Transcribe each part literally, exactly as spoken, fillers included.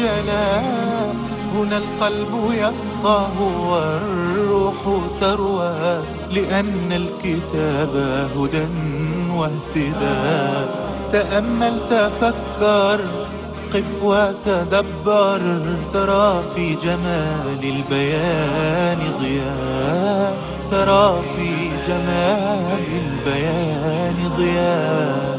جلاء. هنا القلب يفقه والروح تروى، لأن الكتاب هدى واهتداء. تأمل تفكر قف وتدبر، ترى في جمال البيان ضياء، ترى في جمال البيان ضياء.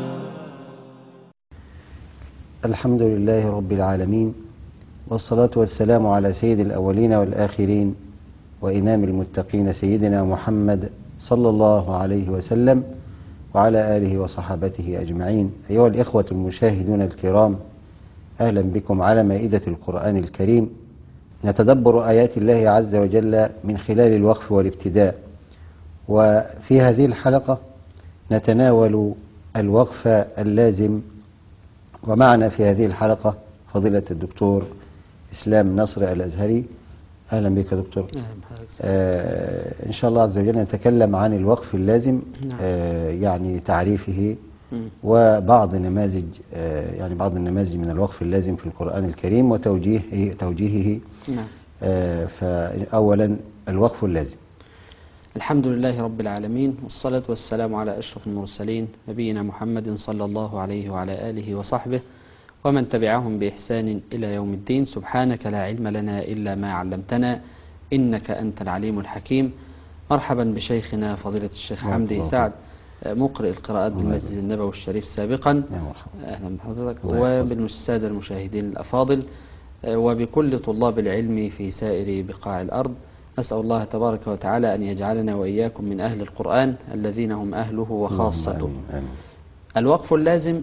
الحمد لله رب العالمين، والصلاة والسلام على سيد الأولين والآخرين وإمام المتقين سيدنا محمد صلى الله عليه وسلم وعلى آله وصحابته أجمعين. أيها الإخوة المشاهدون الكرام، أهلا بكم على مائدة القرآن الكريم، نتدبر آيات الله عز وجل من خلال الوقف والابتداء. وفي هذه الحلقة نتناول الوقف اللازم، ومعنا في هذه الحلقة فضيلة الدكتور إسلام نصر الأزهري. أهلا بك يا دكتور. آه إن شاء الله عز وجل نتكلم عن الوقف اللازم. نعم. آه يعني تعريفه م. وبعض نماذج آه يعني بعض النماذج من الوقف اللازم في القرآن الكريم وتوجيهه توجيهه. نعم. آه فأولا الوقف اللازم. الحمد لله رب العالمين، والصلاة والسلام على أشرف المرسلين نبينا محمد صلى الله عليه وعلى آله وصحبه ومن تبعهم بإحسان إلى يوم الدين. سبحانك لا علم لنا إلا ما علمتنا إنك أنت العليم الحكيم. مرحبا بشيخنا فضيلة الشيخ حمدي سعد، مقرئ القراءات بالمسجد النبوي الشريف سابقا. أهلا بحضرتك وبالسادة المشاهدين الأفاضل وبكل طلاب العلم في سائر بقاع الأرض. نسأل الله تبارك وتعالى أن يجعلنا وإياكم من أهل القرآن الذين هم أهله وخاصته. الوقف اللازم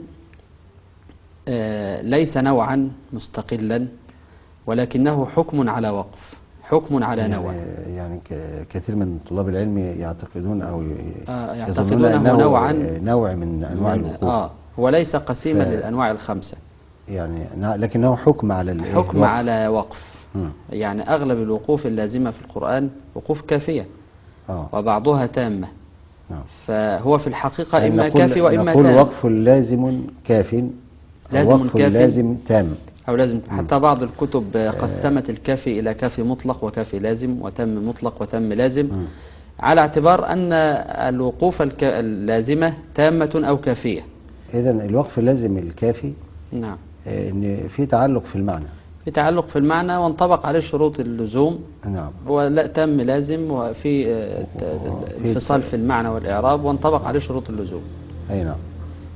ليس نوعا مستقلا، ولكنه حكم على وقف، حكم على يعني نوع. يعني كثير من طلاب العلم يعتقدون أو آه يعتقدونه نوعا نوع من أنواع الوقوف، آه وليس قسيما ف... للأنواع الخمسة، يعني لكنه حكم على حكم الوقف. على وقف. م. يعني أغلب الوقوف اللازمة في القرآن وقوف كافية آه. وبعضها تامة. نعم. فهو في الحقيقة يعني إما كافي وإما نقول تام. وقف لازم كاف، لازم وقف كافي لازم تام أو لازم. حتى بعض الكتب قسمت الكافي إلى كافي مطلق وكافي لازم وتم مطلق وتم لازم، م. على اعتبار أن الوقوف اللازمة تامة أو كافية. إذن الوقف اللازم الكافي نعم إن في تعلق في المعنى، في تعلق في المعنى وانطبق عليه شروط اللزوم. نعم. ولا تم لازم وفي انفصال في المعنى والإعراب وانطبق عليه شروط اللزوم. أي نعم.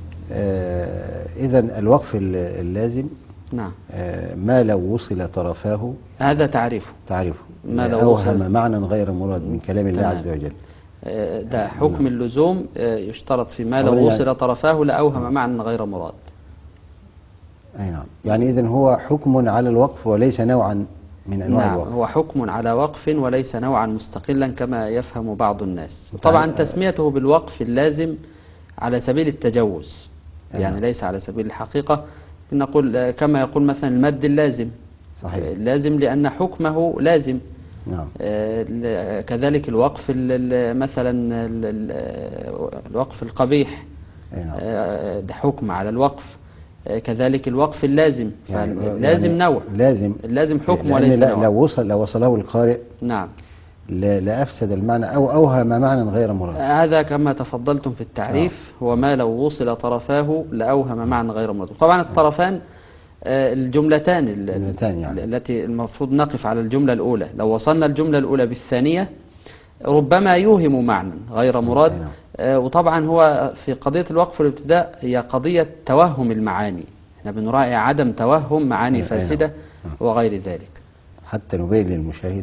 آه إذن الوقف اللازم نعم آه ما لو وصل طرفاه، هذا تعريفه تعريفه ما لو أوهم معنى غير مراد من كلام الله عز وجل. آه ده حكم نعم. اللزوم آه يشترط في ما لو وصل يعني طرفاه لأوهم معنى غير مراد. أي نعم. يعني إذن هو حكم على الوقف وليس نوعا من أنواع نعم الوقف. هو حكم على وقف وليس نوعا مستقلا كما يفهم بعض الناس. طبعا تسميته بالوقف اللازم على سبيل التجوز، يعني نعم. ليس على سبيل الحقيقة. نقول كما يقول مثلا المد اللازم، صحيح. لازم لأن حكمه لازم. نعم. كذلك الوقف مثلا الوقف القبيح، نعم. ده حكم على الوقف. كذلك الوقف اللازم، يعني فاللازم يعني نوع، لازم اللازم حكم وليس نوع. لو وصل لو وصله القارئ نعم لأفسد المعنى أو أوهم معنى غير مراد. هذا كما تفضلتم في التعريف آه. هو ما لو وصل طرفاه لأوهم معنى غير مراد. طبعا الطرفان آه الجملتان, الجملتان يعني. التي المفروض نقف على الجملة الأولى. لو وصلنا الجملة الأولى بالثانية ربما يوهم معنى غير مراد. آه وطبعا هو في قضية الوقف والابتداء هي قضية توهم المعاني، احنا بنراعي عدم توهم معاني فاسدة وغير ذلك حتى نبين للمشاهد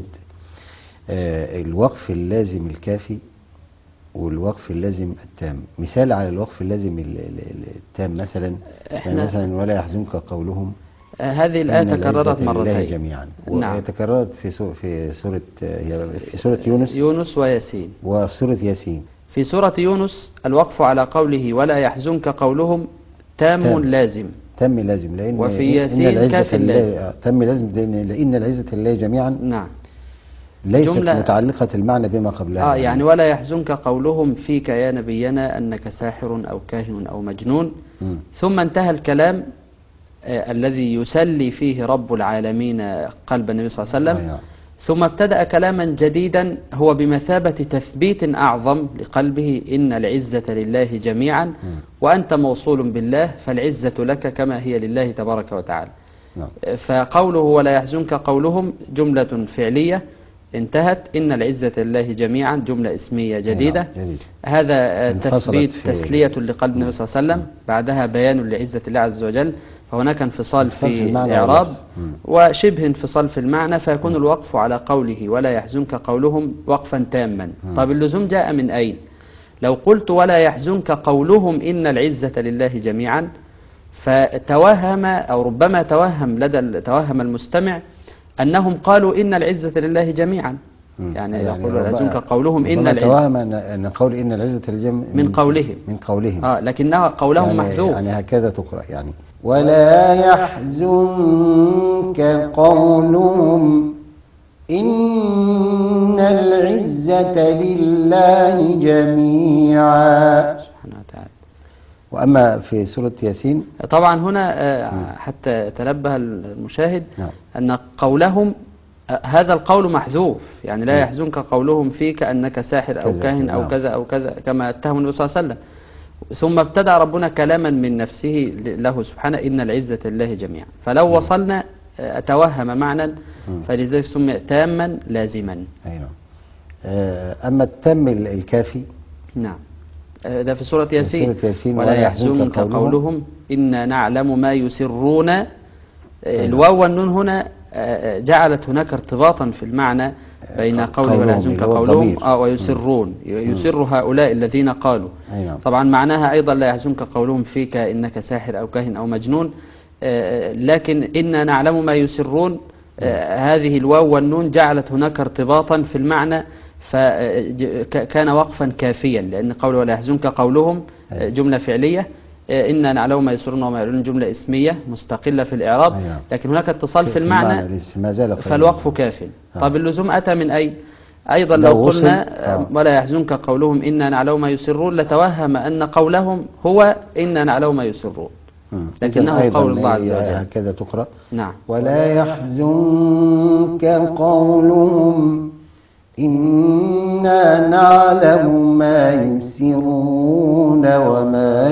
آه الوقف اللازم الكافي والوقف اللازم التام. مثال على الوقف اللازم التام مثلا يعني مثلا ولا يحزنك قولهم. آه هذه الآية تكررت مرتين جميعا. نعم. وتكررت في سورة في سورة في سورة يونس يونس وياسين وفي سورة ياسين. في سورة يونس الوقف على قوله ولا يحزنك قولهم تام, تام. لازم تم لازم لأن وفي ياسين كاف لازم. تم لازم لأن العزة لله جميعا. نعم. ليست متعلقة المعنى بما قبلها. آه يعني ولا يحزنك قولهم فيك يا نبينا أنك ساحر أو كاهن أو مجنون. م. ثم انتهى الكلام آه الذي يسلي فيه رب العالمين قلب النبي صلى الله عليه وسلم. أيوة. ثم ابتدأ كلاما جديدا هو بمثابة تثبيت أعظم لقلبه: إن العزة لله جميعا وأنت موصول بالله فالعزة لك كما هي لله تبارك وتعالى. نعم. فقوله ولا يحزنك قولهم جملة فعلية انتهت، إن العزة لله جميعا جملة اسمية جديدة. نعم. جديد. هذا تثبيت في تسلية لقلب النبي صلى الله عليه وسلم، بعدها بيان لعزة الله عز وجل، فهناك انفصال في الإعراب وشبه انفصال في المعنى، فيكون الوقف على قوله ولا يحزنك قولهم وقفا تاما. طب اللزوم جاء من أين؟ لو قلت ولا يحزنك قولهم إن العزة لله جميعا، فتوهم أو ربما توهم لدى توهم المستمع أنهم قالوا إن العزة لله جميعا. يعني, يعني يقول ولا يحزنك قولهم إن العزة، توهم أن قول إن العزة لله من, من قولهم من قولهم آه لكنها قولهم يعني محذوف. يعني هكذا تقرأ يعني ولا يحزنك قولهم إن العزة لله جميعا سبحانه وتعالى. وأما في سورة ياسين طبعا هنا حتى تنبه المشاهد نعم. أن قولهم هذا القول محذوف، يعني لا يحزنك قولهم فيك أنك ساحر أو كاهن أو كذا أو كذا كما اتهم النبي صلى الله عليه وسلم. ثم ابتدأ ربنا كلاما من نفسه له سبحانه إن العزة لله جميعا، فلو وصلنا توهم معنى فلذلك سمي تاما لازما. أيوة. أما التام الكافي نعم ده في سورة ياسين, سورة ياسين ولا يحزنك قولهم, قولهم إنا نعلم ما يسرون. الواو والنون هنا جعلت هناك ارتباطا في المعنى بين قوله ولا يحزنك قولهم آه ويسرون، يسر هؤلاء الذين قالوا. أيوة. طبعا معناها أيضا لا يحزنك قولهم فيك إنك ساحر أو كاهن أو مجنون، لكن إنا نعلم ما يسرون هذه الواو والنون جعلت هناك ارتباطا في المعنى، فكان وقفا كافيا، لأن قوله ولا يحزنك قولهم جملة فعلية، إنا نعلم ما يسرون وما يعلنون جملة اسمية مستقلة في الإعراب، لكن هناك اتصال في المعنى فالوقف كاف. طب اللزوم أتى من أي؟ أيضا لو قلنا ولا يحزنك قولهم إنا نعلم ما يسرون لتوهم أن قولهم هو إنا نعلم ما يسرون، لكنه قول الله عز وجل. هكذا تقرأ. نعم. ولا يحزنك قولهم إنا نعلم ما يسرون وما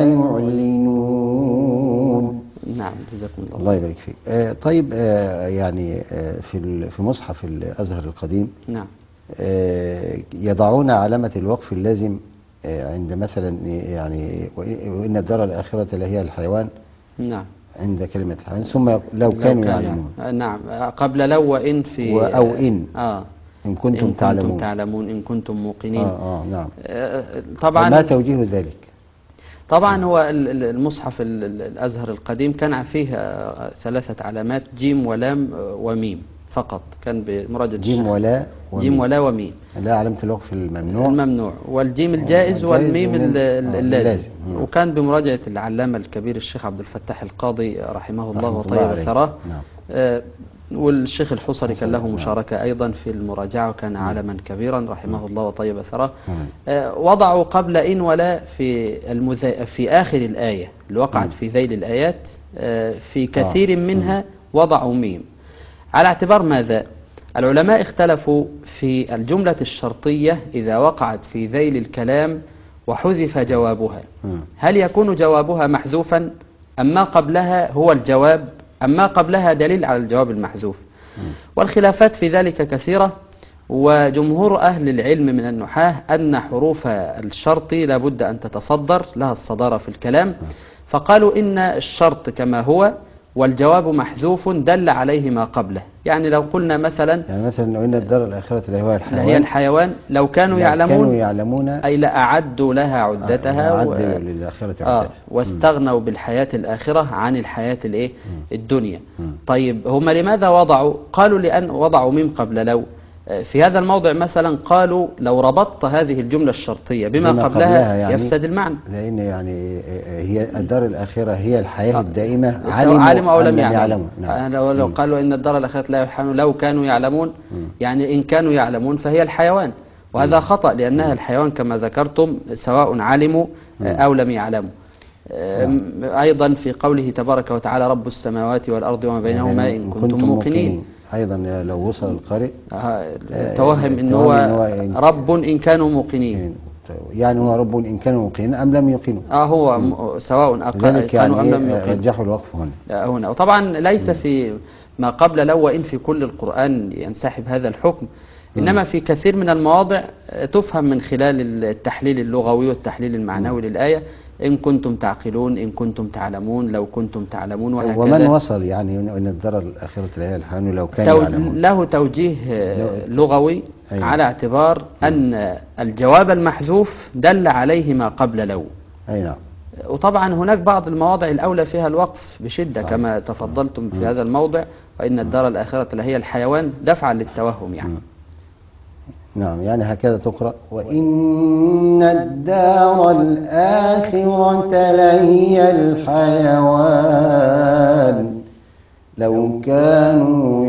يعلنون. نعم جزاكم الله. الله يبارك فيك. آه طيب آه يعني آه في في مصحف الأزهر القديم نعم آه يضعون علامة الوقف اللازم آه عند مثلا يعني وإن الدار الآخرة لهي الحيوان. نعم. عند كلمة الحيوان ثم لو, لو كانوا يعلمون. يعني. نعم قبل لو وإن في أو إن آه إن كنتم, إن تعلمون. كنتم تعلمون إن كنتم موقنين. آه آه نعم. آه طبعا ما توجيه ذلك؟ طبعا هو المصحف الأزهر القديم كان فيه ثلاثة علامات جيم ولام وميم فقط، كان بمراجعة جيم ولا وميم. جيم ولا وميم، لا علامة الوقف الممنوع الممنوع والجيم الجائز والميم اللازم، وكان بمراجعة العلامة الكبير الشيخ عبد الفتاح القاضي رحمه الله وطيب ثراه. آه والشيخ الحصري كان له مشاركة أيضا في المراجعة وكان عالما كبيرا رحمه الله وطيب ثراه. آه وضعوا قبل إن ولا في المذا... في آخر الآية اللي وقعت في ذيل الآيات آه في كثير منها وضعوا ميم، على اعتبار ماذا؟ العلماء اختلفوا في الجملة الشرطية إذا وقعت في ذيل الكلام وحذف جوابها، هل يكون جوابها محذوفا أم ما قبلها هو الجواب أم ما قبلها دليل على الجواب المحذوف؟ والخلافات في ذلك كثيرة، وجمهور أهل العلم من النحاة أن حروف الشرط لابد أن تتصدر لها الصدارة في الكلام، فقالوا إن الشرط كما هو والجواب محذوف دل عليه ما قبله. يعني لو قلنا مثلا يعني مثلا إن الدار الآخرة لهي الحيوان هي الحيوان لو كانوا يعلمون كانوا يعلمون أي لأعدوا لها عدتها آه و... للآخرة آه واستغنوا بالحياة الآخرة عن الحياة الإيه الدنيا. طيب هم لماذا وضعوا؟ قالوا لأن وضعوا ميم قبل لو. في هذا الموضع مثلا قالوا لو ربطت هذه الجملة الشرطية بما, بما قبلها, قبلها يعني يفسد المعنى، لأن يعني هي الدار الآخرة هي الحياة الدائمة علموا, علموا أو لم يعلموا, يعلموا. نعم. لو, لو قالوا إن الدار الآخرة لا يحيون لو كانوا يعلمون م. يعني إن كانوا يعلمون فهي الحيوان، وهذا م. خطأ لأنها م. الحيوان كما ذكرتم سواء علموا م. أو لم يعلموا. أيضا في قوله تبارك وتعالى رب السماوات والأرض وما بينهما إن كنتم موقنين. أيضا لو وصل القارئ توهم إن هو رب إن كانوا موقنين، يعني هو رب إن كانوا موقنين أم لم يوقنوا. آه هو م. سواء أقل كانوا يعني أم لم يوقنوا. رجحوا الوقف هنا. هنا وطبعا ليس م. في ما قبل لو وإن في كل القرآن ينسحب هذا الحكم، إنما في كثير من المواضع تفهم من خلال التحليل اللغوي والتحليل المعنوي م. للآية إن كنتم تعقلون، إن كنتم تعلمون، لو كنتم تعلمون، وهكذا. ومن وصل يعني أن الضرر الآخرة الآية الحيوان لو كان تو... يعلمون له توجيه لغوي. أيوة. على اعتبار أن الجواب المحذوف دل عليه ما قبل لو. أي نعم. وطبعا هناك بعض المواضع الأولى فيها الوقف بشدة. صحيح. كما تفضلتم في م. هذا الموضع وإن الدار الآخرة لهي الحيوان دفعا للتوهم يعني. م. نعم، يعني هكذا تقرأ وإن الدار الآخرة لهي الحيوان لو كانوا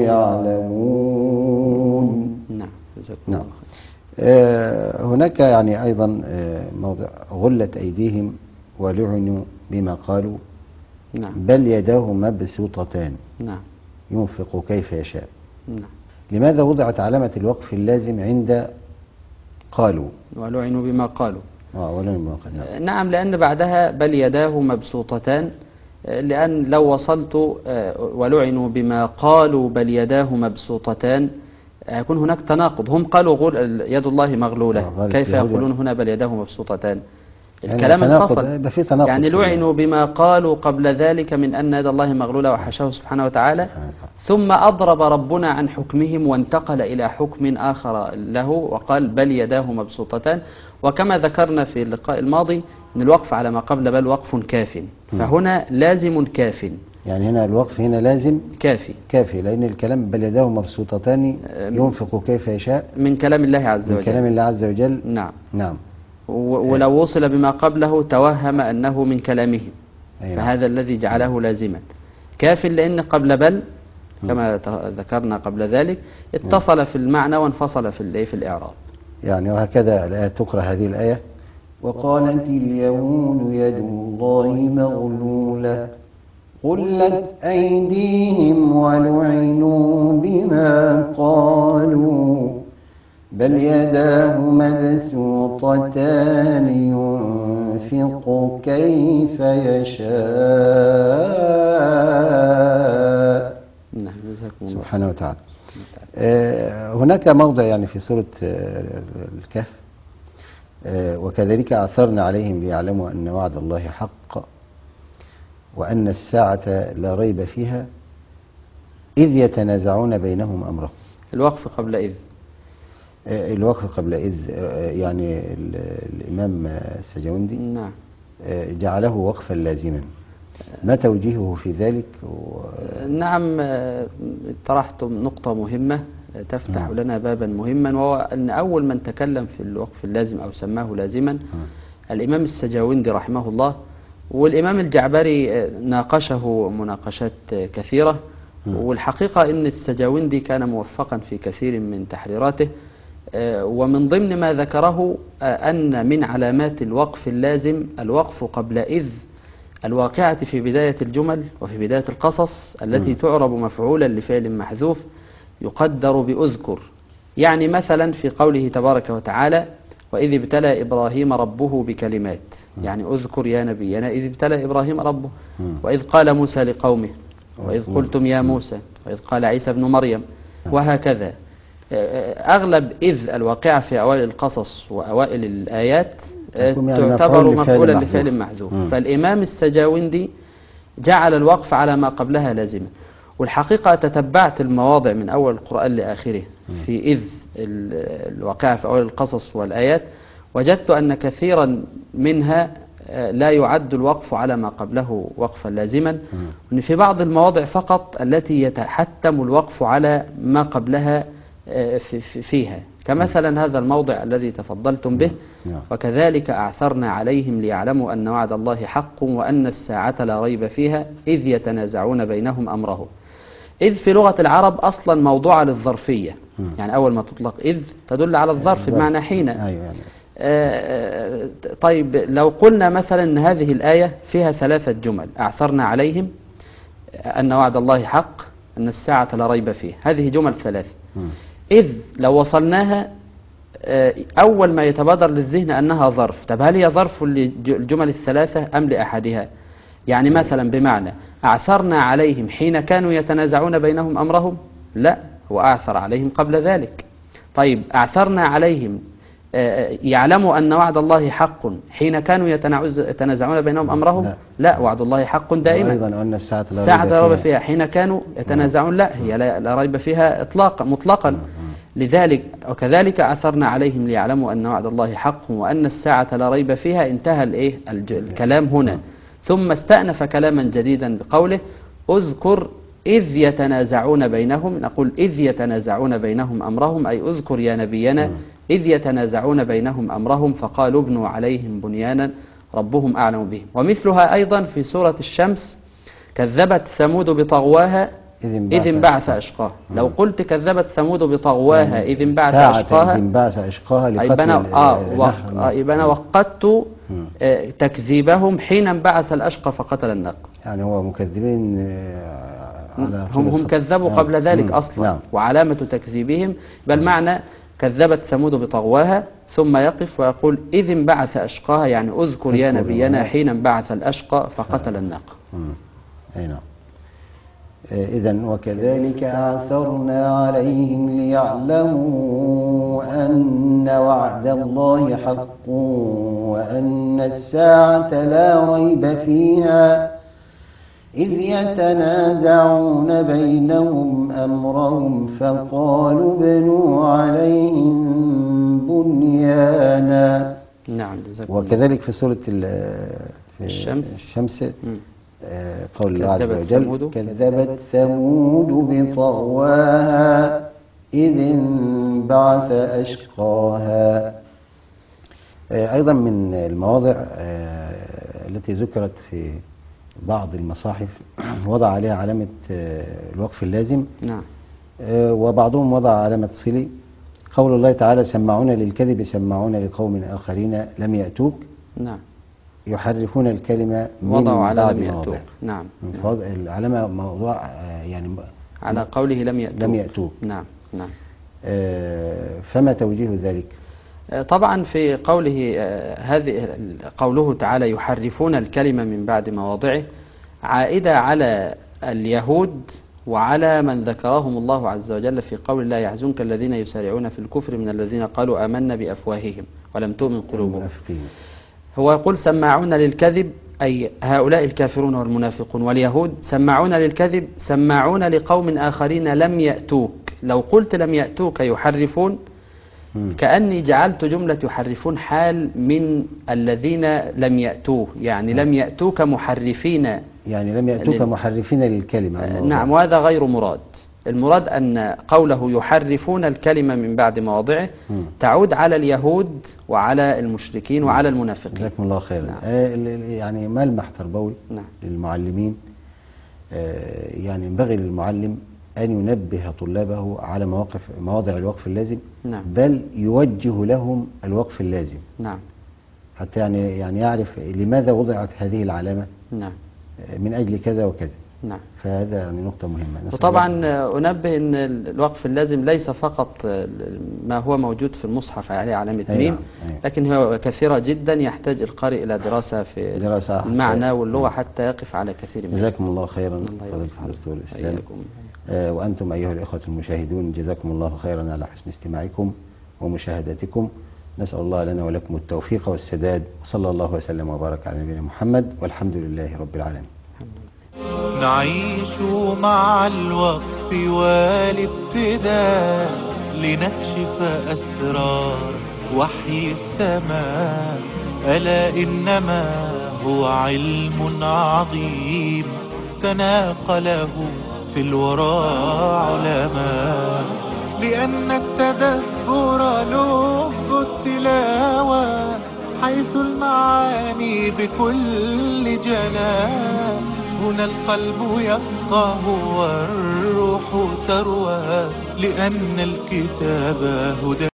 يعلمون. نعم. نعم. آه هناك يعني أيضا آه موضع غلت أيديهم ولعنوا بما قالوا. نعم. بل يداه مبسوطتان. نعم. ينفق كيف يشاء. نعم. لماذا وضعت علامة الوقف اللازم عند قالوا؟ ولعنوا بما قالوا. آه ولعنوا بما قالوا. نعم. نعم، لأن بعدها بل يداه مبسوطتان، لأن لو وصلت ولعنوا بما قالوا بل يداه مبسوطتان هيكون هناك تناقض. هم قالوا غل يد الله مغلولة، آه كيف يقولون هنا بل يداه مبسوطتان؟ الكلام يعني انفصل. تناقض يعني لعنوا بما قالوا قبل ذلك من أن يد الله مغلولة وحشاه سبحانه وتعالى، ثم أضرب ربنا عن حكمهم وانتقل إلى حكم آخر له وقال بل يداه مبسوطتان. وكما ذكرنا في اللقاء الماضي أن الوقف على ما قبل بل وقف كاف، فهنا لازم كاف. يعني هنا الوقف هنا لازم كافي كافي لأن الكلام بل يداه مبسوطتان ينفق كيف يشاء من كلام الله عز وجل. من كلام الله عز وجل. نعم. نعم. ولو وصل بما قبله توهم أنه من كلامهم. أيوة. فهذا الذي جعله لازما كاف، لأن قبل بل كما ذكرنا قبل ذلك اتصل في المعنى وانفصل في في الإعراب. يعني وهكذا الآية تقرأ هذه الآية وقالت اليهود يد الله مغلولة غلت أيديهم ولعنوا بما قالوا بل يداه مبسوطتان ينفق كيف يشاء. نعم. سبحانه وتعالى. آه هناك موضع يعني في سورة آه الكهف آه وكذلك أعثرنا عليهم ليعلموا أن وعد الله حق وأن الساعة لا ريب فيها إذ يتنازعون بينهم أمرهم. الوقف قبل إذ. الوقف قبل إذ يعني الإمام السجاوندي نعم جعله وقفا لازما، ما توجيهه في ذلك؟ و... نعم، طرحتم نقطة مهمة تفتح نعم. لنا بابا مهما، وهو أن أول من تكلم في الوقف اللازم أو سماه لازما نعم. الإمام السجاوندي رحمه الله، والإمام الجعبري ناقشه مناقشات كثيرة نعم. والحقيقة أن السجاوندي كان موفقا في كثير من تحريراته، ومن ضمن ما ذكره أن من علامات الوقف اللازم الوقف قبل إذ الواقعة في بداية الجمل وفي بداية القصص التي م. تعرب مفعولا لفعل محذوف يقدر بأذكر. يعني مثلا في قوله تبارك وتعالى وإذ ابتلى إبراهيم ربه بكلمات م. يعني أذكر يا نبينا إذ ابتلى إبراهيم ربه م. وإذ قال موسى لقومه وإذ قلتم يا موسى وإذ قال عيسى ابن مريم وهكذا. أغلب إذ الواقعة في أوائل القصص وأوائل الآيات تعتبر مفعولا لفعل محذوف. فالإمام السجاوندي جعل الوقف على ما قبلها لازمة. والحقيقة تتبعت المواضع من أول القرآن لآخره في إذ الواقعة في أوائل القصص والآيات، وجدت أن كثيرا منها لا يعد الوقف على ما قبله وقفا لازما، وأن في بعض المواضع فقط التي يتحتم الوقف على ما قبلها فيها، كمثلا هذا الموضع الذي تفضلتم به وكذلك أعثرنا عليهم ليعلموا أن وعد الله حق وأن الساعة لا ريب فيها إذ يتنازعون بينهم أمره. إذ في لغة العرب أصلا موضوعة للظرفية، يعني أول ما تطلق إذ تدل على الظرف بمعنى حين. آه، طيب لو قلنا مثلا أن هذه الآية فيها ثلاثة جمل: أعثرنا عليهم، أن وعد الله حق، أن الساعة لا ريب فيه. هذه جمل ثلاثة. إذ لو وصلناها آه، أول ما يتبادر للذهن أنها ظرف. طب هل هي ظرف للجمل الثلاثة أم لأحدها؟ يعني مثلا بمعنى أعثرنا عليهم حين كانوا يتنازعون بينهم أمرهم؟ لا، هو أعثر عليهم قبل ذلك. طيب أعثرنا عليهم آه، يعلموا أن وعد الله حق حين كانوا يتنازعون بينهم أمرهم؟ لا, لا، وعد الله حق دائما. وأيضا أن الساعة لا الساعة ريب لا ريب فيها. فيها حين كانوا يتنازعون، لا، هي لا, لا ريب فيها إطلاقا مطلقا. لذلك وكذلك أعثرنا عليهم ليعلموا أن وعد الله حق وأن الساعة لا ريب فيها. انتهى الإيه الكلام هنا. ثم استأنف كلاما جديدا بقوله: اذكر إذ يتنازعون بينهم. نقول إذ يتنازعون بينهم أمرهم، أي اذكر يا نبينا إذ يتنازعون بينهم أمرهم فقالوا ابنوا عليهم بنيانا ربهم أعلم بهم. ومثلها أيضا في سورة الشمس: كذبت ثمود بطغواها إذ انبعث أشقاها. لو قلت كذبت ثمود بطغواها إذ انبعث أشقاها، إذ انبعث أشقاها يبقى لقتل أنا آه يبقى أنا وقدت آه تكذيبهم حين انبعث الأشقى فقتل الناقة. يعني هو مكذبين آه، على هم هم كذبوا آه. قبل ذلك مم. أصلا. نعم. وعلامة تكذيبهم بل معنى كذبت ثمود بطغواها، ثم يقف ويقول إذ انبعث أشقاها، يعني أذكر يا نبينا حين انبعث الأشقى فقتل الناقة. أي نعم. إذن وكذلك أعثرنا عليهم ليعلموا أن وعد الله حق وأن الساعة لا ريب فيها إذ يتنازعون بينهم أمرهم فقالوا ابنوا عليهم بنيانا. نعم. وكذلك في سورة الشمس, الشمس قول الله عز وجل: كذبت ثمود بطغواها إذ انبعث أشقاها. أيضا من المواضع التي ذكرت في بعض المصاحف وضع عليها علامة الوقف اللازم. نعم. وبعضهم وضع علامة صلي. قول الله تعالى: سماعون للكذب سماعون لقوم آخرين لم يأتوك. نعم. يحرفون الكلمة من وضعوا على بعد لم يأتوك. مواضع. نعم. العلامة موضوع يعني على قوله لم يأتوك. لم يأتوك. نعم. نعم. فما توجيه ذلك؟ طبعا في قوله هذه قوله تعالى يحرفون الكلمة من بعد مواضعه عائدة على اليهود وعلى من ذكرهم الله عز وجل في قول: لا يحزنك الذين يسارعون في الكفر من الذين قالوا آمنا بأفواههم ولم تؤمن قلوبهم. هو يقول سماعون للكذب، أي هؤلاء الكافرون والمنافقون، واليهود سماعون للكذب سماعون لقوم آخرين لم يأتوك. لو قلت لم يأتوك يحرفون كأني جعلت جملة يحرفون حال من الذين لم يأتوه، يعني لم يأتوك محرفين، يعني لم يأتوك لل... محرفين للكلمة. نعم. وهذا غير مراد. المراد أن قوله يحرفون الكلمة من بعد مواضعه تعود على اليهود وعلى المشركين وعلى المنافقين. جزاكم الله خيرا. نعم. آه يعني ملمح تربوي نعم. للمعلمين. آه يعني ينبغي للمعلم أن ينبه طلابه على مواقف مواضع الوقف اللازم. نعم. بل يوجه لهم الوقف اللازم. نعم. حتى يعني يعني يعرف لماذا وضعت هذه العلامة. نعم. من أجل كذا وكذا. نعم. فهذا يعني نقطة مهمة. وطبعا أنبه أن الوقف اللازم ليس فقط ما هو موجود في المصحف عليه علامة ميم. أيوة. لكن هو كثيرة جدا يحتاج القارئ إلى دراسة في دراسة المعنى واللغة حتى يقف على كثير منها. جزاكم الله خيرا فضيلة الدكتور إسلام. آه وأنتم أيها الإخوة المشاهدون جزاكم الله خيرا على حسن استماعكم ومشاهدتكم. نسأل الله لنا ولكم التوفيق والسداد، وصلى الله وسلم وبارك على نبينا محمد، والحمد لله رب العالمين. نعيش مع الوقف والابتداء لنكشف أسرار وحي السماء. ألا إنما هو علم عظيم تناقله في الورى علماء. لأن التدبر لب التلاوة حيث المعاني بكل جلاء. هنا القلب يفقه والروح تروى لأن الكتاب هدى.